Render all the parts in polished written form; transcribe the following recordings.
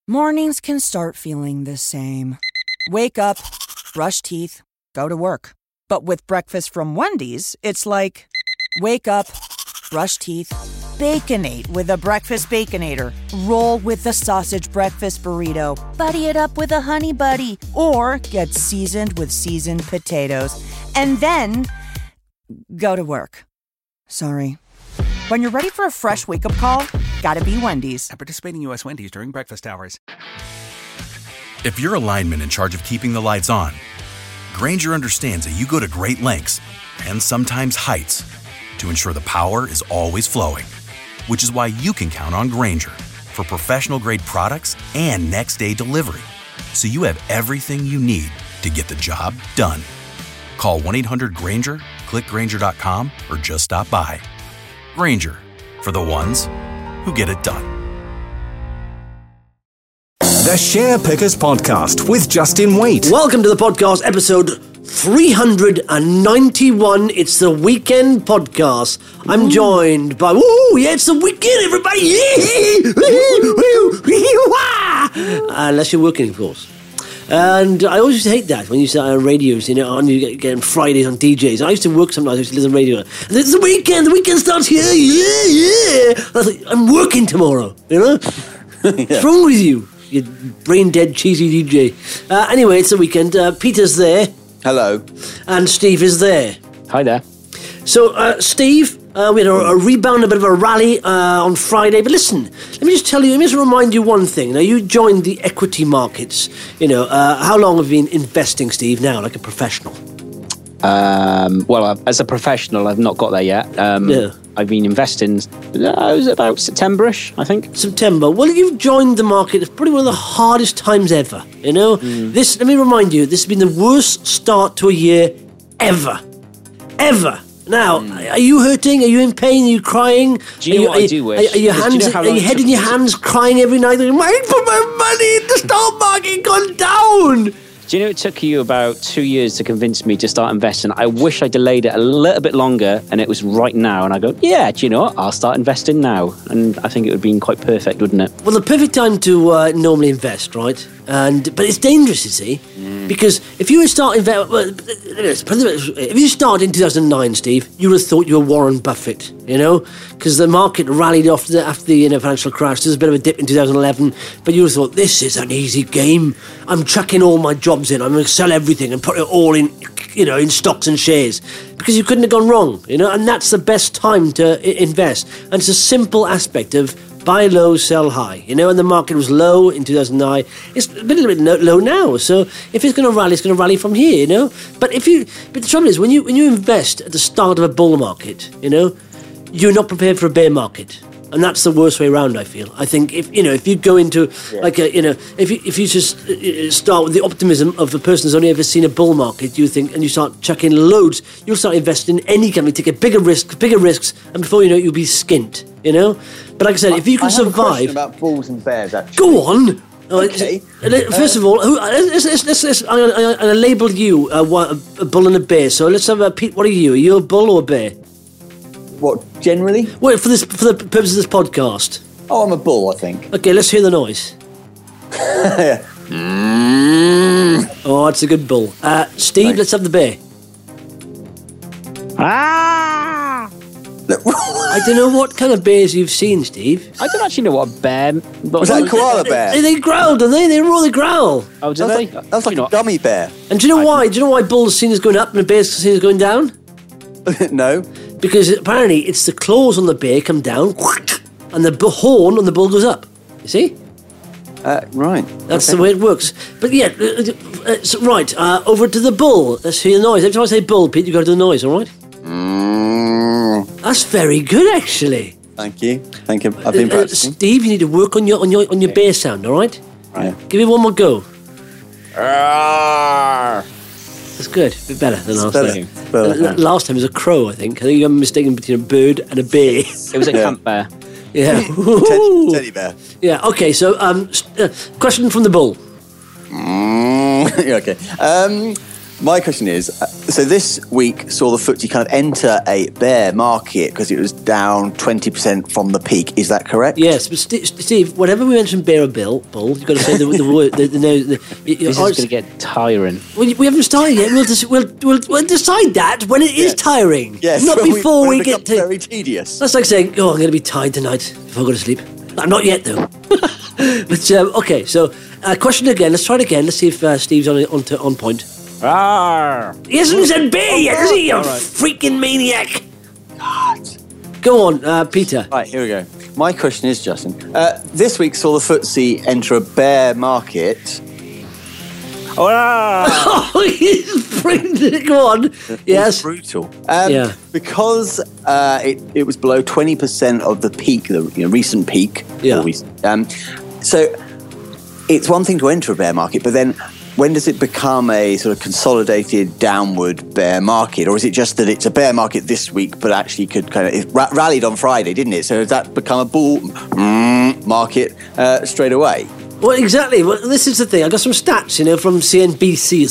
Mornings can start feeling the same. Wake up, brush teeth, go to work. But with breakfast from Wendy's, it's like, wake up, brush teeth, Baconate with a breakfast Baconator. Roll with the sausage breakfast burrito. Buddy it up with a Honey Buddy. Or get seasoned with seasoned potatoes. And then go to work. Sorry. When you're ready for a fresh wake-up call, gotta be Wendy's. At participating U.S. Wendy's during breakfast hours. If you're a lineman in charge of keeping the lights on, Grainger understands that you go to great lengths and sometimes heights to ensure the power is always flowing, which is why you can count on Grainger for professional-grade products and next-day delivery, so you have everything you need to get the job done. Call 1-800-GRAINGER, click Grainger.com, or just stop by. Grainger, for the ones who get it done. The Share Pickers Podcast with Justin Waite. Welcome to the podcast, episode 391. It's the weekend podcast. I'm joined by, it's the weekend, everybody. Unless you're working, of course. And I always used to hate that when you start on radios, you get Fridays on DJs. I used to work sometimes, I used to listen to radio. And it's the weekend starts here, yeah. I was like, I'm working tomorrow, What's wrong with you? You brain-dead, cheesy DJ. Anyway, it's the weekend. Peter's there. Hello. And Steve is there. Hi there. So, Steve, we had a rebound, a bit of a rally on Friday. But listen, let me just remind you one thing. Now, you joined the equity markets. How long have you been investing, Steve, now, like a professional? As a professional, I've not got there yet. I've been investing, it was about September-ish, I think. September. Well, you've joined the market. It's probably one of the hardest times ever, This, let me remind you, this has been the worst start to a year ever. Ever. Now, are you hurting? Are you in pain? Are you crying? Do you know what I do wish? Are your head in your hands crying every night? Why put my money in the stock market gone down? Do you know it took you about 2 years to convince me to start investing? I wish I delayed it a little bit longer and it was right now. And I go, yeah, do you know what? I'll start investing now. And I think it would have been quite perfect, wouldn't it? Well, the perfect time to normally invest, right? But it's dangerous, you see, because if you start in 2009, Steve, you would have thought you were Warren Buffett, because the market rallied after the financial crash. There's a bit of a dip in 2011, but you would have thought, this is an easy game. I'm chucking all my jobs in. I'm going to sell everything and put it all in, in stocks and shares, because you couldn't have gone wrong, and that's the best time to invest. And it's a simple aspect of buy low, sell high, and the market was low in 2009. It's a little bit low now, so if it's going to rally, it's going to rally from here, But the trouble is, when you invest at the start of a bull market, you're not prepared for a bear market. And that's the worst way around, I feel. I think if you go into if you just start with the optimism of a person who's only ever seen a bull market, you start chucking loads, you'll start investing in any company, take a bigger risks, and before you know it, you'll be skint, But like I said, if you can survive... I have a question about bulls and bears, actually. Go on! Okay. First of all, I'm going to label you a bull and a bear. So let's have Pete, what are you? Are you a bull or a bear? What, generally? Well, for the purpose of this podcast. Oh, I'm a bull, I think. Okay, let's hear the noise. Oh, that's a good bull. Steve, Thanks. let's have the bear. I don't know what kind of bears you've seen, Steve. I don't actually know what a bear... Was that a koala bear? They growl, don't they? They really growl. Oh, do they? That's like a gummy bear. And do you know why? Do you know why bulls are seen as going up and the bears are seen as going down? No. Because apparently it's the claws on the bear come down, and the horn on the bull goes up. You see? Right. That's the way it works. But yeah, over to the bull. Let's hear the noise. Every time I say bull, Pete, you go to the noise, all right? That's very good, actually. Thank you. I've been practicing. Steve, you need to work on your bear sound, all right? Right. Give me one more go. That's good. A bit better than last time. Last time was a crow, I think. I think you got mistaken between a bird and a bear. It was a camp bear. Yeah. Teddy bear. Yeah, okay, so question from the bull. Okay. My question is, so this week saw the FTSE kind of enter a bear market because it was down 20% from the peak. Is that correct? Yes, but Steve, whenever we mention bear or bull, you've got to say the word. This is going to get tiring. We haven't started yet. We'll decide that when it is tiring. Yes, not before we get to. Very tedious. That's like saying, "Oh, I'm going to be tired tonight before I go to sleep." Not yet, though. But okay, so question again. Let's try it again. Let's see if Steve's on point. He hasn't said bear yet, has he? You freaking maniac! God. Go on, Peter. Right, here we go. My question is, Justin, this week saw the FTSE enter a bear market. Oh, he's brilliant. Go on. Yes. It's brutal. Yeah. Because it was below 20% of the peak, the recent peak. Yeah. So it's one thing to enter a bear market, but then when does it become a sort of consolidated downward bear market? Or is it just that it's a bear market this week, but actually could kind of... It rallied on Friday, didn't it? So has that become a bull market straight away? Well, exactly. Well, this is the thing. I got some stats, from CNBC,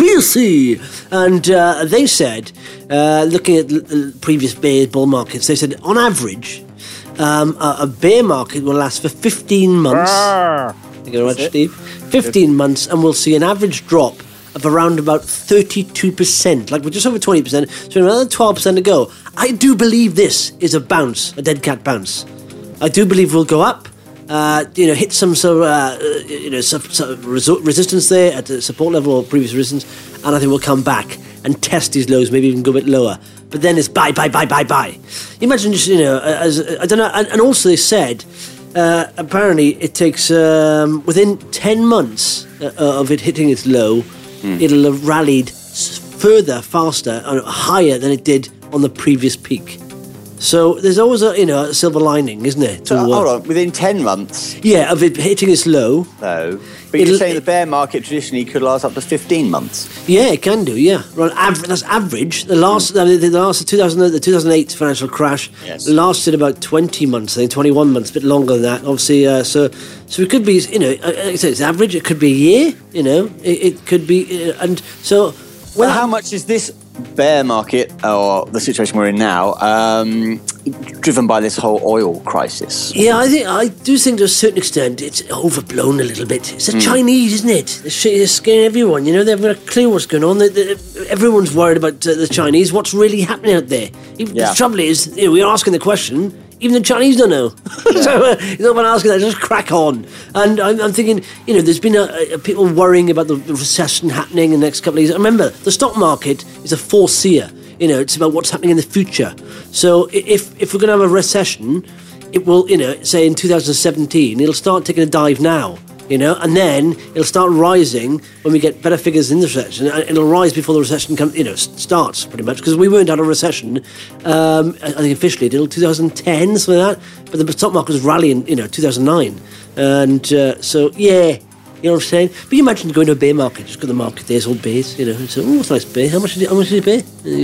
and they said, looking at the previous bear bull markets, they said on average, a bear market will last for 15 months. You get it right, Steve? 15 months, and we'll see an average drop of around about 32%. Like, we're just over 20%, so another 12% to go. I do believe this is a bounce, a dead cat bounce. I do believe we'll go up. Hit some sort of resistance there at the support level or previous resistance, and I think we'll come back and test these lows, maybe even go a bit lower. But then it's buy. You imagine just, I don't know, and also they said, apparently it takes, within 10 months of it hitting its low, it'll have rallied faster and higher than it did on the previous peak. So there's always a silver lining, isn't there? Hold on, within 10 months? Yeah, of it hitting its low. No. But you're saying the bear market traditionally could last up to 15 months? Yeah, it can do, yeah. That's average. The 2008 financial crash lasted about 20 months, I think 21 months, a bit longer than that, obviously. So it could be, like I said, it's average. It could be a year, it could be, and so... Well, how much is this bear market, or the situation we're in now, driven by this whole oil crisis? Yeah, I do think to a certain extent it's overblown a little bit. It's the Chinese, isn't it? They're scaring everyone. They haven't got a clue what's going on. Everyone's worried about the Chinese. What's really happening out there? The trouble is, we're asking the question. Even the Chinese don't know. So no one asking that, just crack on. And I'm thinking, there's been people worrying about the recession happening in the next couple of years. Remember, the stock market is a foreseer. It's about what's happening in the future. So if we're going to have a recession, it will, say in 2017, it'll start taking a dive now. And then it'll start rising when we get better figures in the recession. And it'll rise before the recession starts, pretty much, because we weren't out of recession, I think officially, until 2010, something like that. But the stock market was rallying, 2009. And so, yeah, you know what I'm saying? But you imagine going to a bear market, just go to the market, there's all bears, So, it's a nice bear. How much is a bear?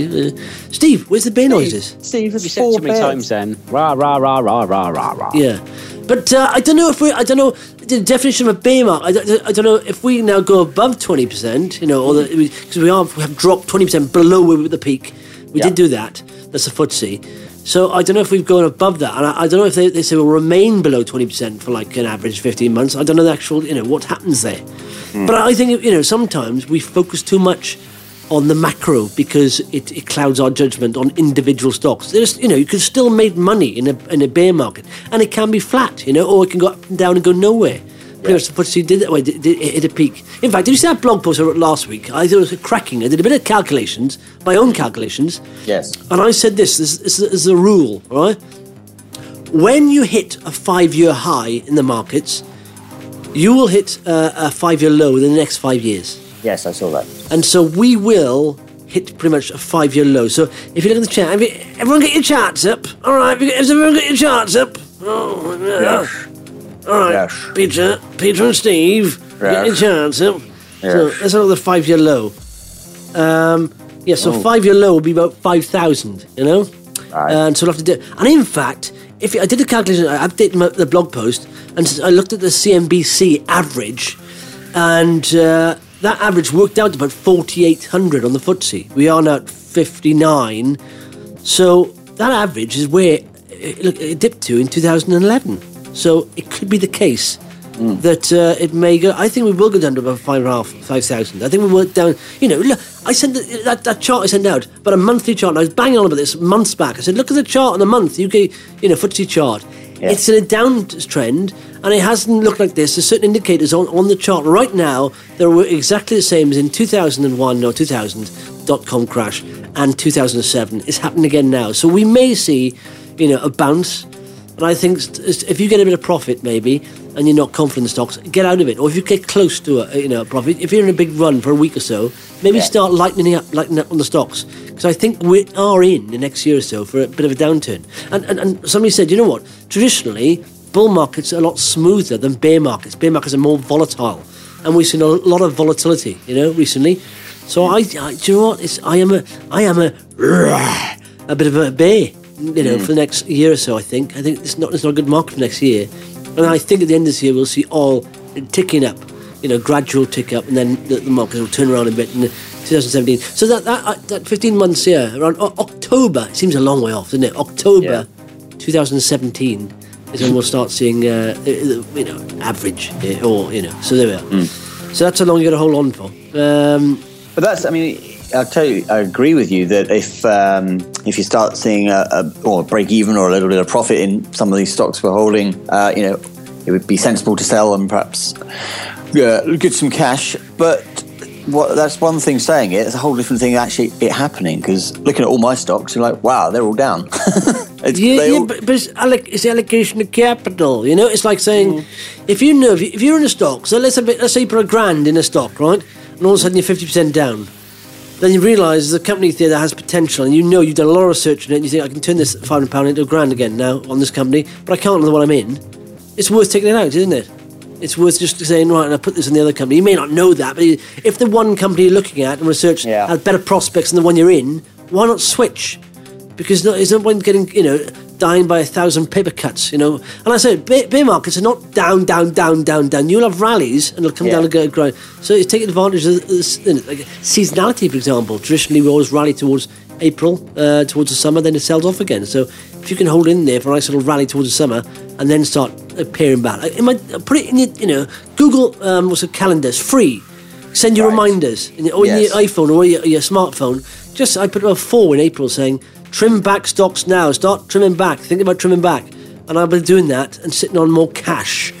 Steve, where's the bear noises? Steve, you said too many times then. Rah, rah, rah, rah, rah, rah, rah. Yeah. But I don't know the definition of a bear market. I don't know if we now go above 20%, because we have dropped 20% below the peak. We did do that. That's a FTSE. So I don't know if we've gone above that. And I don't know if they say we'll remain below 20% for like an average 15 months. I don't know the actual, what happens there. But I think, sometimes we focus too much on the macro because it clouds our judgment on individual stocks. There's, you can still make money in a bear market, and it can be flat, or it can go up and down and go nowhere. Pretty much the FTSE did that way, it hit a peak. In fact, did you see that blog post I wrote last week? I thought it was cracking. I did a bit of calculations, my own calculations. Yes. And I said this is a rule, all right? When you hit a 5-year high in the markets, you will hit a 5-year low in the next 5 years. Yes, I saw that. And so we will hit pretty much a 5-year low. So if you look at the chart, everyone get your charts up. All right, has everyone got your charts up? Oh, yeah. All right, yes. Peter and Steve, get your charts up. Yes. So let's look at the 5-year low. So 5-year low will be about 5,000, Right. And so we'll have to do. And in fact, if I did the calculation, I updated the blog post, and I looked at the CNBC average, and that average worked out to about 4,800 on the FTSE. We are now at 59. So that average is where it dipped to in 2011. So it could be the case that it may go. I think we will go down to about 5,000. I think we work down. Look, I sent that chart I sent out, about a monthly chart. And I was banging on about this months back. I said, look at the chart on the month UK, FTSE chart. Yeah. It's in a downtrend, and it hasn't looked like this. There's certain indicators on the chart right now that were exactly the same as in 2001 or 2000 dot-com crash and 2007. It's happening again now. So we may see, a bounce. And I think if you get a bit of profit, maybe, and you're not confident in the stocks, get out of it. Or if you get close to a profit, if you're in a big run for a week or so, maybe start lightening up on the stocks. Because I think we are in the next year or so for a bit of a downturn. And somebody said, you know what? Traditionally, bull markets are a lot smoother than bear markets. Bear markets are more volatile, and we've seen a lot of volatility, recently. So do you know what? I am a bit of a bear. For the next year or so, I think it's not a good market for next year, and I think at the end of this year we'll see oil ticking up, gradual tick up, and then the market will turn around a bit in 2017. So that 15 months here, around October, it seems a long way off, doesn't it? October 2017 is when we'll start seeing average, So there we are. So that's how long you got to hold on for. But that's, I'll tell you, I agree with you that if you start seeing a break even or a little bit of profit in some of these stocks we're holding, it would be sensible to sell and perhaps get some cash. But that's one thing saying it. It's a whole different thing actually it happening. Because looking at all my stocks, you're like, wow, they're all down. But it's allocation of capital. It's like saying if you're in a stock, so let's say you put $1,000 in a stock, right, and all of a sudden you're 50% down. Then you realise there's a company there that has potential, and you've done a lot of research on it, and you think, I can turn this £500 into $1,000 again now on this company, but I can't know what I'm in. It's worth taking it out, isn't it? It's worth just saying, right, and I put this in the other company. You may not know that, but if the one company you're looking at and research has better prospects than the one you're in, why not switch? Because there's no point getting, dying by 1,000 paper cuts, And I said, bear markets are not down. You'll have rallies and it'll come down and go grind. So you take advantage of this, like seasonality, for example. Traditionally, we always rally towards April, towards the summer, then it sells off again. So if you can hold in there for a nice little rally towards the summer and then start paring back. Put it in your, Google, what's a calendar? It's free. Send you reminders in your iPhone or your smartphone. I put about 4 in April saying, trim back stocks now. Start trimming back. Think about trimming back. And I've been doing that and sitting on more cash.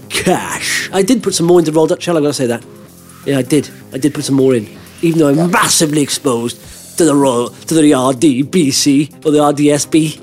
I did put some more into Royal Dutch Shell, I've got to say that. Yeah, I did. I did put some more in. Even though I'm massively exposed to the RDBC or the RDSB.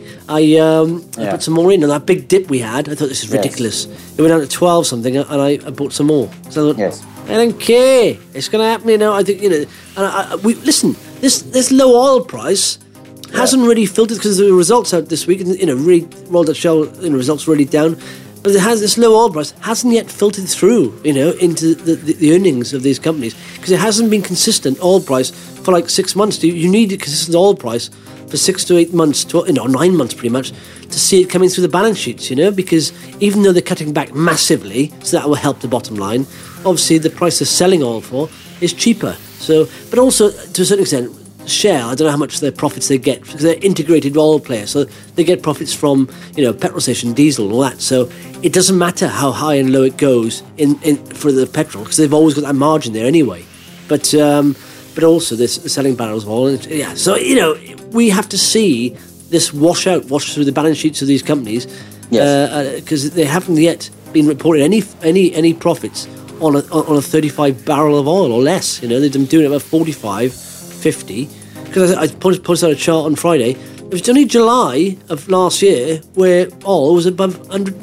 I put some more in. And that big dip we had, I thought, this is ridiculous. It went down to 12 something, and I bought some more. So I thought, I don't care. It's going to happen, I think, and listen, this low oil price hasn't really filtered, because the results out this week, really Royal Dutch Shell, results really down, but this low oil price hasn't yet filtered through, into the earnings of these companies, because it hasn't been consistent oil price for like 6 months. You need a consistent oil price for 6 to 8 months, 9 months pretty much, to see it coming through the balance sheets, because even though they're cutting back massively, so that will help the bottom line, obviously the price they're selling oil for is cheaper. So, but also to a certain extent, Shell, I don't know how much their profits they get, because they're integrated oil players, so they get profits from petrol station, diesel, and all that. So it doesn't matter how high and low it goes in for the petrol, because they've always got that margin there anyway. But also they're selling barrels of oil. So we have to see this wash through the balance sheets of these companies, because they haven't yet been reporting any profits on a 35 barrel of oil or less. They've been doing it about 45, 50. Because I posted out a chart on Friday. It was only July of last year where oil was above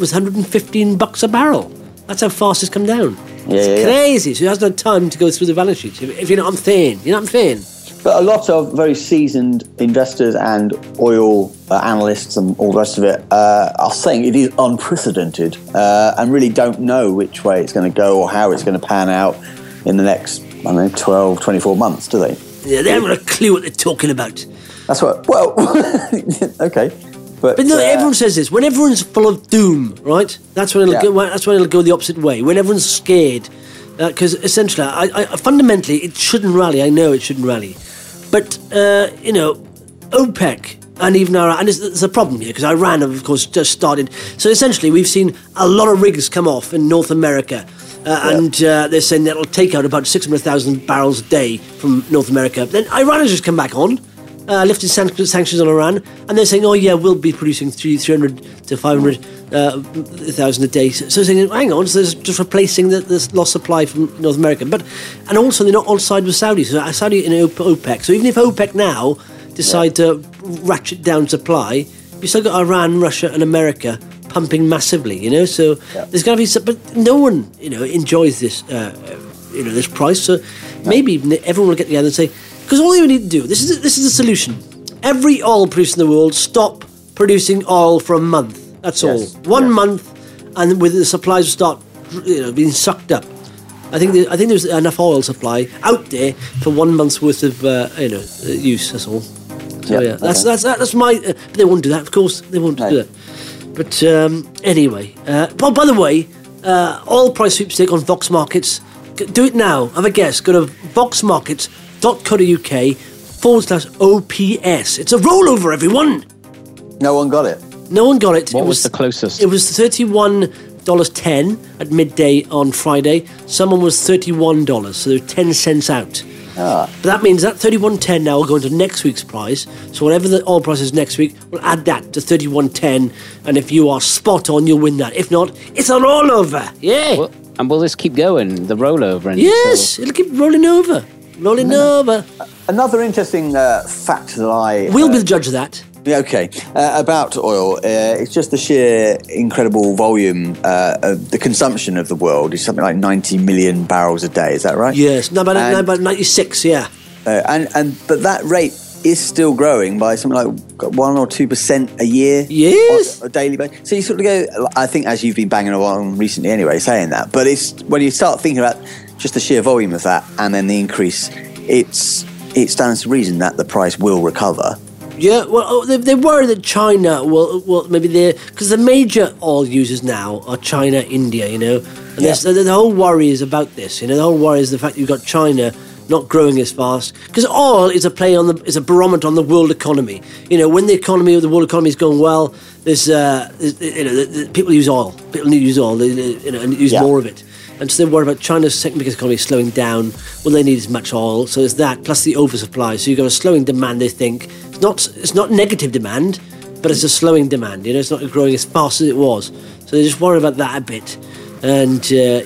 $115 a barrel. That's how fast it's come down. It's crazy. So it hasn't had time to go through the balance sheets. If you know what I'm saying, But a lot of very seasoned investors and oil analysts and all the rest of it are saying it is unprecedented and really don't know which way it's going to go or how it's going to pan out in the next, 12, 24 months, do they? Yeah, they haven't got a clue what they're talking about. That's what. Well, okay, but no, everyone says this. When everyone's full of doom, right? That's when it'll go. That's when it'll go the opposite way. When everyone's scared Because essentially, I fundamentally, it shouldn't rally. I know it shouldn't rally. But, OPEC and even Iran, and there's a problem here because Iran, of course, just started. So essentially, we've seen a lot of rigs come off in North America. And they're saying that'll take out about 600,000 barrels a day from North America. Then Iran has just come back on, lifted sanctions on Iran, and they're saying, oh yeah, we'll be producing 300 to 500,000 a day. So saying, hang on, so they're just replacing the lost supply from North America. And also they're not on side with Saudi. So Saudi in OPEC. So even if OPEC now decide to ratchet down supply, you still got Iran, Russia, and America pumping massively, so there's going to be some, but no one, enjoys this, this price. So maybe everyone will get together and say, because all you need to do, this is the solution. Every oil producer in the world, stop producing oil for a month. That's all. One month, and with the supplies will start, being sucked up. I think there's enough oil supply out there for 1 month's worth of, use. That's all. So that's my. But they won't do that. Of course, they won't do that. But anyway, by the way, oil price sweepstake on Vox Markets. Do it now. Have a guess. Go to voxmarkets.co.uk/OPS. It's a rollover, everyone. No one got it. What was the closest? It was $31.10 at midday on Friday. Someone was $31, so they're 10 cents out. But that means that $31.10 now will go into next week's price. So whatever the oil price is next week, we'll add that to $31.10. And if you are spot on, you'll win that. If not, it's a rollover. Yeah. Well, and will this keep going, the rollover? Yes, it'll keep rolling over. Over. Another interesting fact that We'll be the judge of that. Okay, about oil, it's just the sheer incredible volume of the consumption of the world is something like 90 million barrels a day. Is that right? Yes, no, about 96. Yeah, but that rate is still growing by something like 1 or 2% a year. Yes, on a daily basis. So you sort of go. I think, as you've been banging on recently, anyway, saying that. But it's when you start thinking about just the sheer volume of that and then the increase, it stands to reason that the price will recover. Yeah, well, they worry that China will maybe because the major oil users now are China, India, and the whole worry is about this. The whole worry is the fact that you've got China not growing as fast because oil is a barometer on the world economy. When the world economy is going well, there's people use oil. People need to use oil, and use more of it. And so they're worried about China's second biggest economy slowing down. Well, they need as much oil, so there's that, plus the oversupply. So you've got a slowing demand, they think. It's not negative demand, but it's a slowing demand. It's not growing as fast as it was. So they just worry about that a bit. And,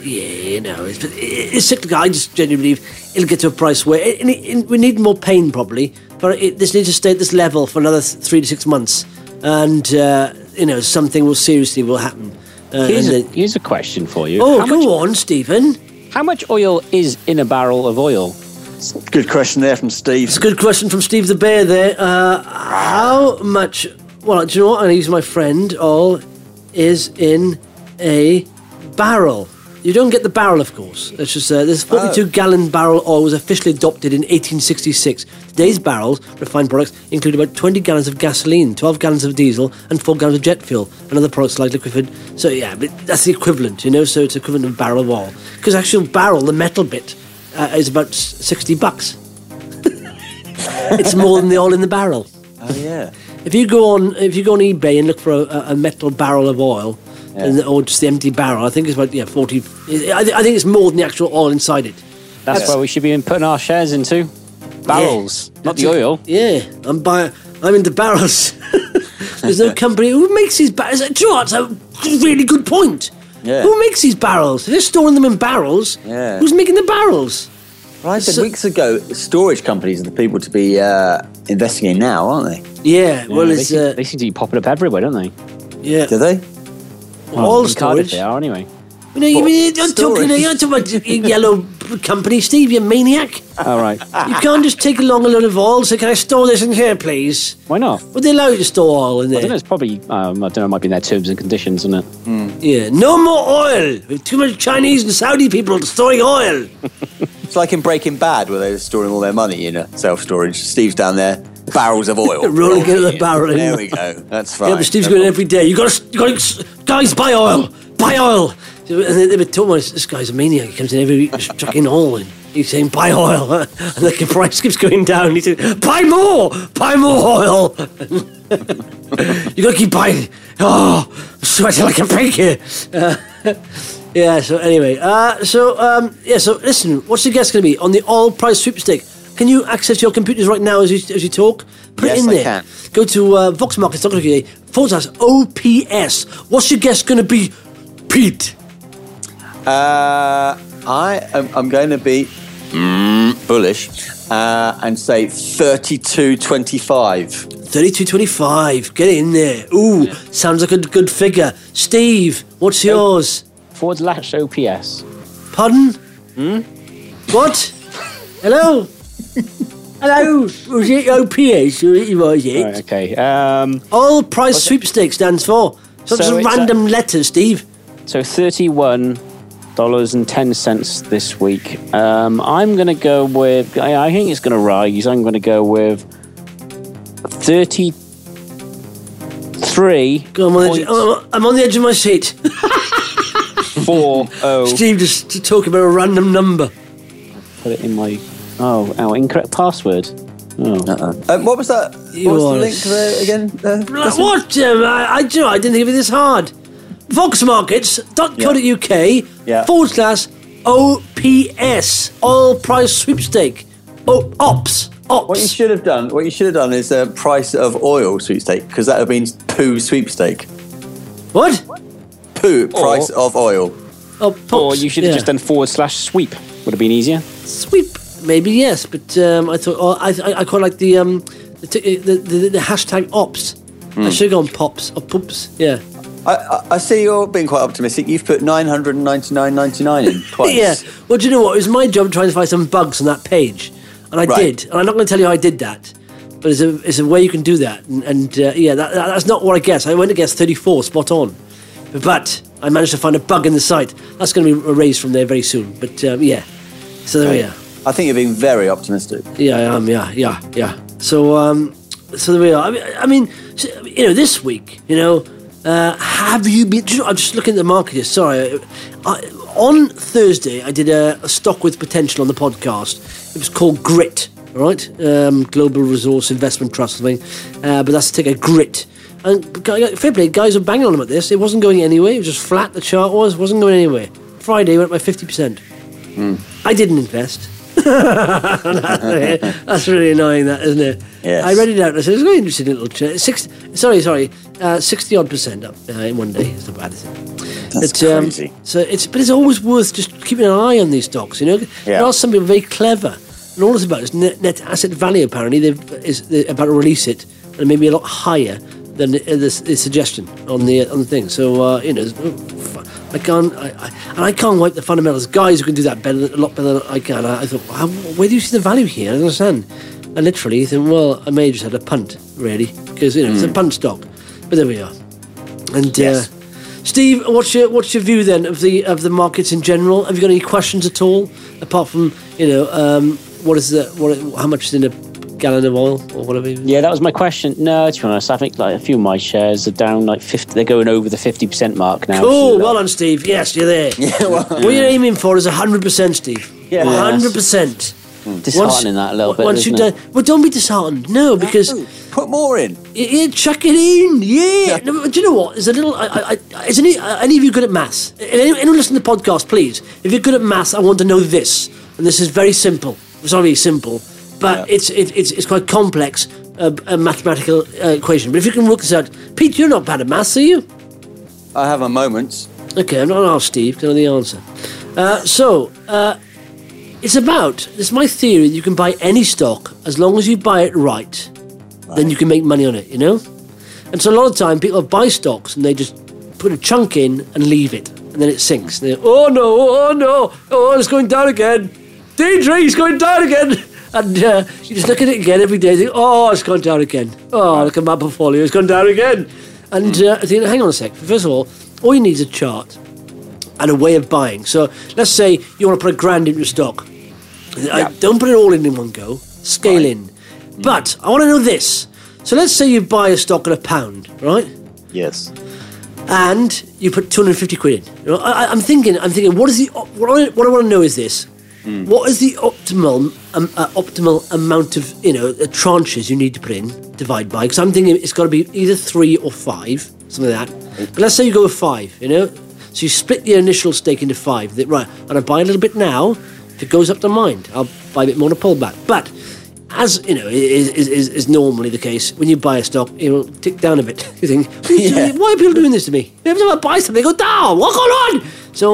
it's cyclical. I just genuinely believe it'll get to a price where we need more pain, probably. But this needs to stay at this level for another 3 to 6 months. And, something will happen. Here's a question for you. Oh, go on, Stephen. How much oil is in a barrel of oil? Good question there from Steve. It's a good question from Steve the Bear there. How much... Well, do you know what? I'm going to use my friend. Oil is in a barrel. You don't get the barrel, of course. It's just this 42-gallon barrel oil was officially adopted in 1866. Today's barrels, refined products, include about 20 gallons of gasoline, 12 gallons of diesel, and 4 gallons of jet fuel, and other products like liquid. So, yeah, but that's the equivalent, so it's equivalent of a barrel of oil. Because actual barrel, the metal bit, is about $60. It's more than the oil in the barrel. Oh, yeah. If you go on eBay and look for a metal barrel of oil, or just the empty barrel, I think it's about 40. I think it's more than the actual oil inside it. That's where we should be putting our shares into barrels, not the oil. Yeah, I'm into barrels. There's no company who makes these barrels. Do you know what? That's a really good point. Yeah. Who makes these barrels? They're storing them in barrels. Yeah. Who's making the barrels? Well, I said weeks ago, storage companies are the people to be investing in now, aren't they? Yeah. Well, they seem to be popping up everywhere, don't they? Yeah. Do they? All in storage. Cardiff they are, anyway. You're talking about yellow company, Steve, you maniac. All right. You can't just take along a lot of oil, so can I store this in here, please? Why not? Would they allow you to store oil in there? I don't know, it's probably, I don't know, it might be in their terms and conditions, isn't it? Yeah, no more oil. We have too much Chinese and Saudi people storing oil. It's like in Breaking Bad, where they're storing all their money in a self-storage. Steve's down there, barrels of oil. Rolling into the barrel. There we go. That's fine. Yeah, but Steve's going every day. You got to, guys, buy oil. Buy oil. they were told, this guy's a maniac. He comes in every week, just chucking oil in. He's saying, buy oil. And the price keeps going down. He's saying, buy more oil. You got to keep buying. Oh, I'm sweating like a pig here. So anyway. So listen, what's the guess going to be on the oil price sweepstake? Can you access your computers right now as you talk? Put it in there. Yes, I can. Go to voxmarkets.co.uk/OPS. What's your guess going to be, Pete? I'm going to be bullish and say 32.25. 32.25. Get it in there. Ooh, sounds like a good figure. Steve, what's yours? /OPS. Pardon? What? Hello? Hello? Was it OPS? It was it? Right, okay. Oil price sweepstake stands for. So it's a random letter, Steve. So $31.10 this week. I'm going to go with... I think it's going to rise. I'm going to go with 33. I'm on the edge of my seat. 40. Steve just talking about a random number. Put it in my... incorrect password. What was that? What was the link there again? What? I didn't think of it this hard. voxmarkets.co.uk/OPS. Oil price sweepstake. Ops. What you should have done is price of oil sweepstake, because that would have been poo sweepstake. What? Poo, price of oil. Or you should have just done /sweep. Would have been easier. Sweep, maybe yes, but I thought I quite like the hashtag ops. I should have gone pops or poops. Yeah. I see you're being quite optimistic. You've put 999.99 in twice. Yeah. Well, do you know what? It was my job trying to find some bugs on that page, and I did. And I'm not going to tell you how I did that, but it's a way you can do that. And that's not what I guessed. I went to guess 34, spot on. But I managed to find a bug in the site. That's going to be erased from there very soon. But so there we are. I think you're being very optimistic. Yeah, I am. Yeah. So there we are. I mean, this week, have you been? I'm just looking at the market here. Sorry. On Thursday, I did a stock with potential on the podcast. It was called Grit, all right? Global Resource Investment Trust, something. But that's to take a Grit. And fair play, guys were banging on about this. It wasn't going anywhere. It was just flat. The chart wasn't going anywhere. Friday went by 50%. I didn't invest. That's really annoying, that, isn't it? Yes. I read it out and I said, it's a very interesting little chart. 60-odd% up in one day. It's not bad, is it? That's crazy. But it's always worth just keeping an eye on these stocks, There are some people very clever. And all it's about is net asset value, apparently. They're about to release it, and maybe a lot higher than the suggestion on the thing. So I can't wipe the fundamentals. Guys who can do that a lot better than I can. I thought, where do you see the value here? I don't understand. And literally, you think, well, I may have just had a punt, really, because it's a punt stock. But there we are. And Steve, what's your view then of the markets in general? Have you got any questions at all, apart from how much is in a gallon of oil or whatever? Yeah, that was my question. No, to be honest, I think like a few of my shares are down like 50. They're going over the 50% mark now. Well done, Steve. Yes, you're there. Yeah, what you're aiming for is 100%, Steve. Yeah, 100%. Disheartening that a little bit. Once you've done, well, don't be disheartened. No, because put more in. Chuck it in. Yeah. No, do you know what? There's a little. Is any of you good at maths? Anyone listening to the podcast, please. If you're good at maths, I want to know this. And this is very simple. It's not really simple. But it's quite complex, a mathematical equation. But if you can work this out, Pete, you're not bad at maths, are you? I have my moments. Okay, I'm not going to ask Steve to know the answer. It's my theory that you can buy any stock as long as you buy it right. Then you can make money on it, And so a lot of time people buy stocks and they just put a chunk in and leave it, and then it sinks. And oh no, it's going down again. Danger, it's going down again. And you just look at it again every day and think, oh, it's gone down again. Oh, look at my portfolio, it's gone down again. And I think, hang on a sec. First of all you need is a chart and a way of buying. So let's say you want to put $1,000 into a stock. Don't put it all in one go. Scale in. But I want to know this. So let's say you buy a stock at £1, right? Yes. and you put 250 quid in. You know, I'm thinking. What is the what I want to know is this: what is the optimal amount of tranches you need to put in? Divide by, because I'm thinking it's got to be either 3 or 5, something like that. But let's say you go with 5. So you split the initial stake into 5. Right, and I buy a little bit now. If it goes up to mine, I'll buy a bit more to pull back. But as is normally the case, when you buy a stock, it will tick down a bit. You think, why are people doing this to me? Every time I buy something, they go down. What's going on? So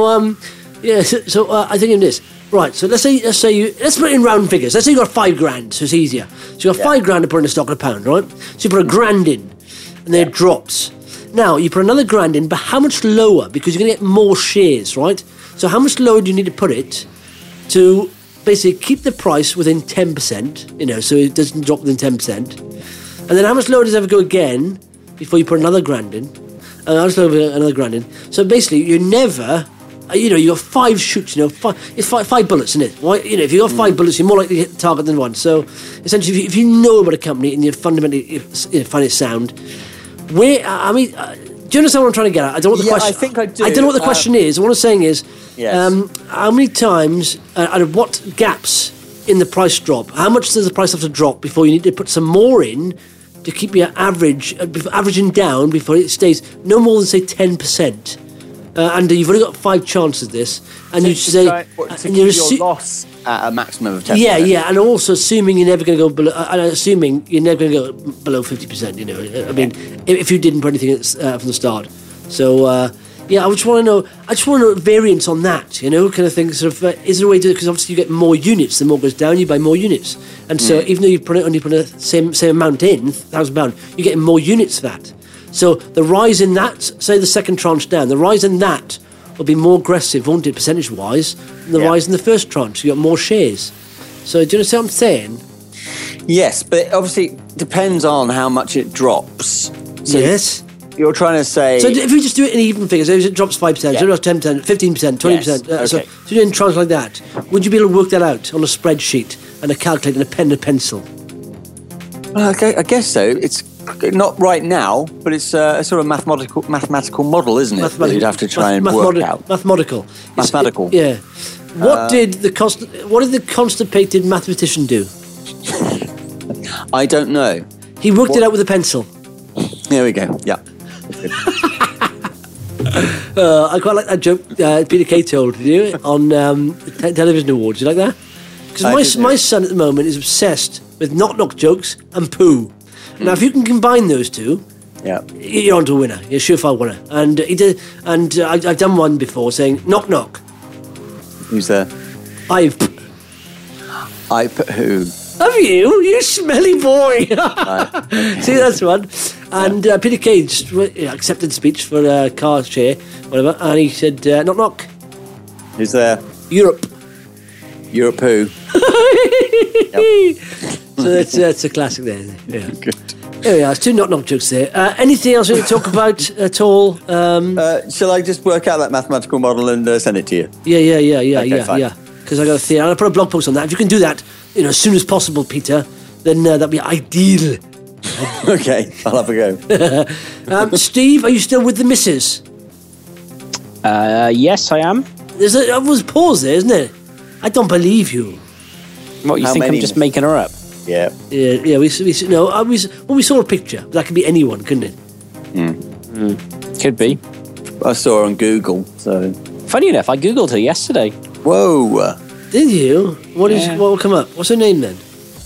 I think of this. Right, so let's put it in round figures. Let's say you got $5,000, so it's easier. So you got $5,000 to put in a stock at £1, right? So you put $1,000 in, and then it drops. Now you put another £1,000 in, but how much lower? Because you're going to get more shares, right? So how much lower do you need to put it to basically keep the price within 10%? So it doesn't drop within 10%. And then how much lower does it ever go again before you put another £1,000 in? And how much lower another £1,000 in? So basically, you never. You got 5 shoots. It's five bullets, isn't it? Why? If you got 5 bullets, you're more likely to hit the target than 1. So essentially, if you know about a company and you fundamentally find it sound, do you understand what I'm trying to get at? I don't know what the question. I think I do. I don't know what the question is. What I'm saying is, yes. How many times and what gaps in the price drop? How much does the price have to drop before you need to put some more in to keep your averaging down before it stays no more than say 10%? And you've only got 5 chances of this, and you say to keep your loss at a maximum of 10%. Yeah, and also assuming you're never going to go below. Assuming you're never going to go below 50%. I mean, if you didn't put anything from the start. So I just want to know. I just want to know variance on that. Kind of thing. Sort of, is there a way to? Because obviously you get more units. The more goes down, you buy more units. And so even though you only put the same amount in, £1,000, you're getting more units for that. So the rise in that, say the second tranche down, the rise in that will be more aggressive, won't it, percentage-wise, than the rise in the first tranche. You got more shares. So do you understand what I'm saying? Yes, but it obviously depends on how much it drops. So yes. You're trying to say... So if we just do it in even figures, if it drops 5%, so it drops 10%, 15%, 20%, Yes, so okay. you're doing tranches like that, would you be able to work that out on a spreadsheet and a calculator and a pen and pencil? Well, I guess so. It's not right now, but it's a sort of mathematical model, isn't it? That you'd have to try and work out. Mathematical. Yeah. What did the constipated mathematician do? I don't know. He worked it out with a pencil. There we go. Yeah. I quite like that joke Peter Kay told you on Television Awards. You like that? Because my son at the moment is obsessed with knock-knock jokes and poo. Now, if you can combine those two, you're onto a winner. You're a surefire winner. And he did. And I've done one before saying knock knock. Who's there? I've who? Have you? You smelly boy. See, that's one. And Peter Kay just accepted the speech for a car share, whatever, and he said knock knock. Who's there? Europe. Europe who? Yep. So that's a classic there. Yeah. Good. There we are. It's 2 knock-knock jokes there. Anything else we want to talk about at all? Shall I just work out that mathematical model and send it to you? Yeah. Fine. Because I got a theory. I'll put a blog post on that. If you can do that, as soon as possible, Peter, then that'd be ideal. Okay, I'll have a go. Steve, are you still with the missus? Yes, I am. There's a pause there, isn't there? I don't believe you. What, you think I'm just making her up? Yeah. We saw a picture. That could be anyone, couldn't it? Could be. I saw her on Google, so... Funny enough, I Googled her yesterday. Whoa. Did you? What will come up? What's her name then?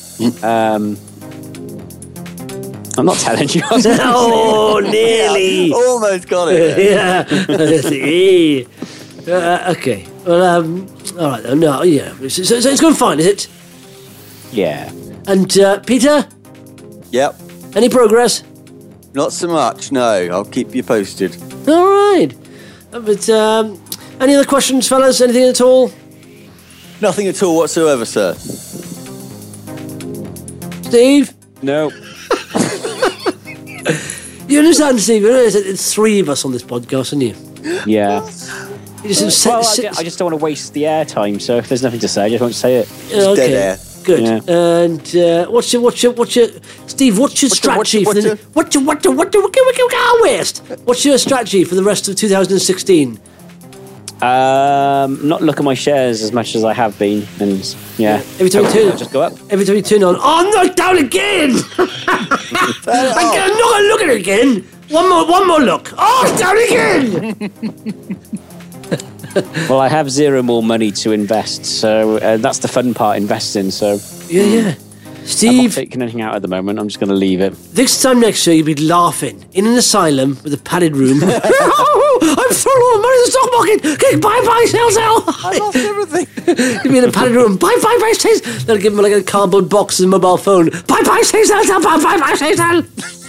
I'm not telling you. Oh, nearly. Almost got it. Yeah. Okay. Well, all right. No, yeah. So it's going fine, is it? Yeah. And Peter? Yep. Any progress? Not so much, no. I'll keep you posted. All right. But any other questions, fellas? Anything at all? Nothing at all whatsoever, sir. Steve? No. You understand, Steve? It's 3 of us on this podcast, isn't you? Yeah. You just I just don't want to waste the airtime, so if there's nothing to say, I just won't say it. Okay. Dead air. Good. Yeah. And what's your Steve? What's your strategy for the West? What's your strategy for the rest of 2016? Not look at my shares as much as I have been, and Every time you turn, just go up. Every time you turn on, I'm not down again. I'm not gonna look at it again. One more look. Oh, it's down again. Well, I have zero more money to invest, so that's the fun part, investing. So yeah. I'm Steve, not taking anything out at the moment. I'm just going to leave it. this time next year you'll be laughing in an asylum with a padded room. I've thrown all the money in the stock market. Okay, buy, sell. I lost everything. You'll be in a padded room. Buy, sell. They'll give him like a cardboard box and a mobile phone. Buy, sell. Buy, sell.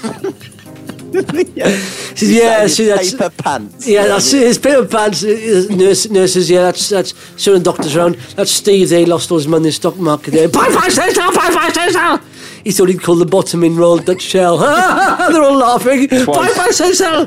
See, that's paper pants. Yeah, that's his paper pants. Nurses, yeah, that's showing doctors around. That's Steve. They lost all his money in the stock market. There, buy, sell. He thought he'd call the bottom in rolled Dutch shell. They're all laughing. Twice. Buy, sell.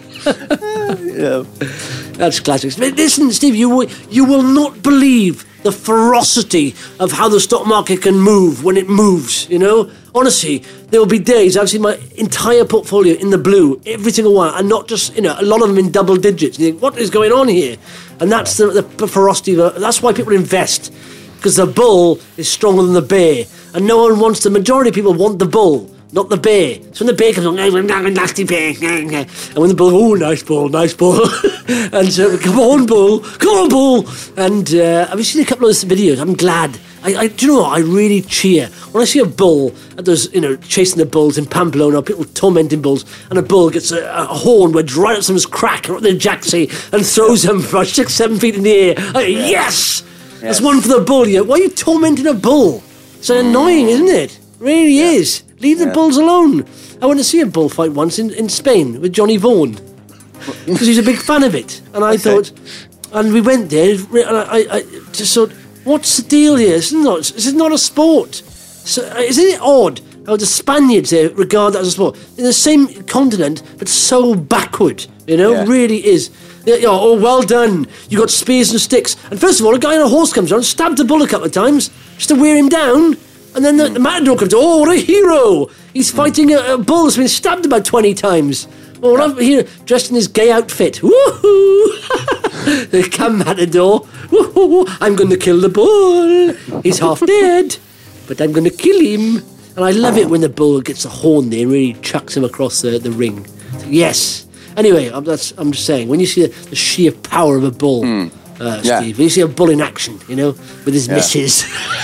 Yeah. That's classics. But listen, Steve, you will not believe the ferocity of how the stock market can move when it moves, you know? Honestly, there will be days I've seen my entire portfolio in the blue every single one, and not just, a lot of them in double digits. And you think, what is going on here? And that's the ferocity. That's why people invest, because the bull is stronger than the bear. And no one wants, the majority of people want the bull, not the bear. So when the bear comes along, nasty bear. And when the bull, oh, nice bull. And so, come on, bull. And I've seen a couple of those videos. I'm glad. Do you know what? I really cheer when I see a bull at those, chasing the bulls in Pamplona, people tormenting bulls, and a bull gets a horn wedged right at someone's crack, right in the jacksie, and throws them from 6-7 feet in the air. Yes! That's one for the bull. Why are you tormenting a bull? It's annoying, isn't it? Really is. Leave the bulls alone. I went to see a bullfight once in Spain with Johnny Vaughan, because he's a big fan of it. And I thought, and we went there, and I just thought, what's the deal here? This is not a sport. So, isn't it odd how the Spaniards there regard that as a sport? In the same continent, but so backward, really is. Oh, well done. You got spears and sticks. And first of all, a guy on a horse comes around, stabs the bull a couple of times, just to wear him down. And then the matador comes, oh, what a hero. He's fighting a bull that's been stabbed about 20 times. Oh, what a hero, dressed in his gay outfit. Woohoo! The Cam Matador. Woohoo! I'm going to kill the bull. He's half dead, but I'm going to kill him. And I love it when the bull gets a horn there and really chucks him across the ring. Yes. Anyway, I'm just saying, when you see the sheer power of a bull, Steve, when you see a bull in action, with his missus.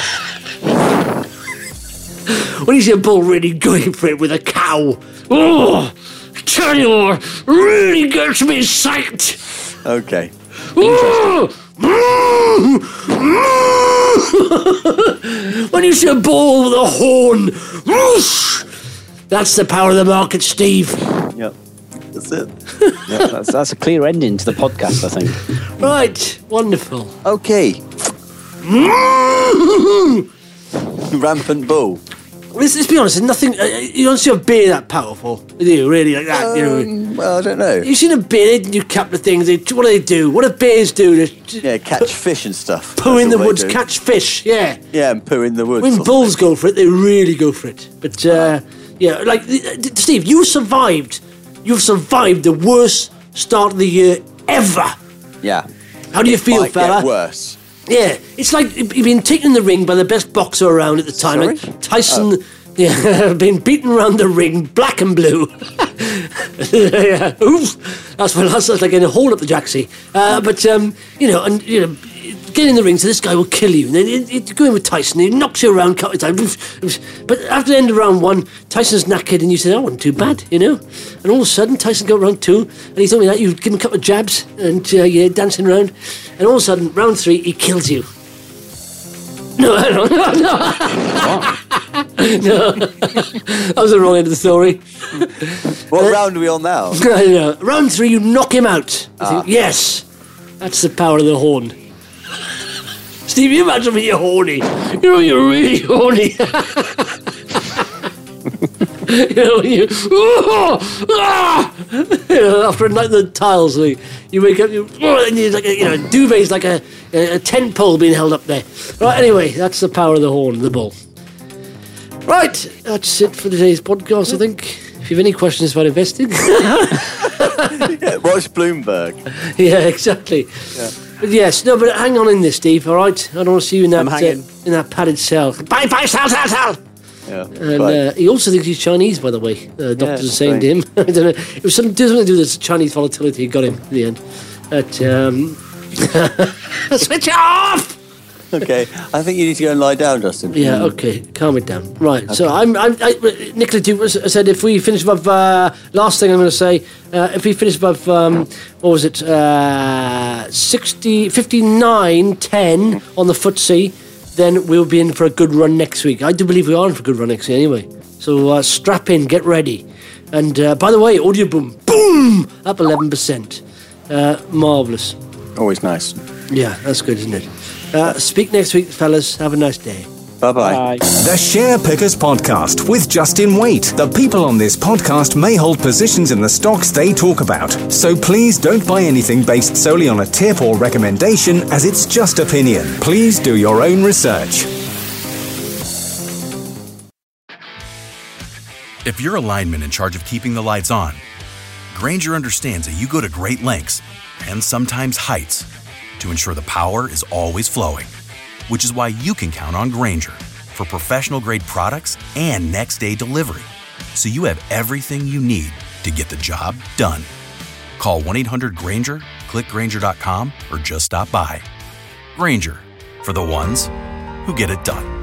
When you see a bull really going for it with a cow, I tell you, really gets me psyched. Okay. When you see a bull with a horn, that's the power of the market, Steve. Yep, that's it. That's a clear ending to the podcast, I think. Right, wonderful. Okay. Rampant bull. Let's be honest, there's nothing. You don't see a bear that powerful, do you? Really, like that? Well, I don't know. You've seen a bear, they do a couple of things. What do? What do bears do? Catch fish and stuff. Poo in the woods, catch fish, yeah. Yeah, and poo in the woods. When bulls go for it, they really go for it. But, Steve, you survived. You've survived the worst start of the year ever. Yeah. How do you feel, fella? Get worse. Yeah, it's like you've been taken in the ring by the best boxer around at the time. Sorry? Like Tyson, been beaten around the ring, black and blue. Oof. That's like in a hole up the jacksie. Get in the ring, so this guy will kill you. And then you go in with Tyson, he knocks you around a couple of times. But after the end of round one, Tyson's knackered, and you say, that wasn't too bad, And all of a sudden, Tyson got round two, and he told me that you give him a couple of jabs, and dancing around. And all of a sudden, round three, he kills you. No. That was the wrong end of the story. What round are we on now? Round three, you knock him out. I think, yes, that's the power of the horn. Steve, you imagine when you're horny. You're really horny. After a night in the tiles, you wake up, and you're like, duvet's like a A tent pole being held up there. Right, anyway, that's the power of the horn, the bull. Right, that's it for today's podcast, I think. If you have any questions about investing... Watch Bloomberg. Yeah, exactly. Yeah. But yes, no, but hang on in there, Steve, all right? I don't want to see you in that padded cell. Buy, sell! Yeah, and he also thinks he's Chinese, by the way. Doctors are saying to him. I don't know. It was something to do with this Chinese volatility. He got him in the end. But, switch it off! Okay, I think you need to go and lie down, Justin. Yeah, okay, calm it down. Right, okay. So Nicola Duke said if we finish above, last thing I'm going to say, if we finish above, 59.10 on the FTSE, then we'll be in for a good run next week. I do believe we are in for a good run next week anyway. So strap in, get ready. And by the way, Audio Boom, up 11%. Marvellous. Always nice. Yeah, that's good, isn't it? Speak next week, fellas. Have a nice day. Bye-bye. The Share Pickers Podcast with Justin Waite. The people on this podcast may hold positions in the stocks they talk about. So please don't buy anything based solely on a tip or recommendation, as it's just opinion. Please do your own research. If you're a lineman in charge of keeping the lights on, Grainger understands that you go to great lengths and sometimes heights to ensure the power is always flowing, which is why you can count on Grainger for professional-grade products and next-day delivery, so you have everything you need to get the job done. Call 1-800-GRAINGER, click Grainger.com, or just stop by. Grainger, for the ones who get it done.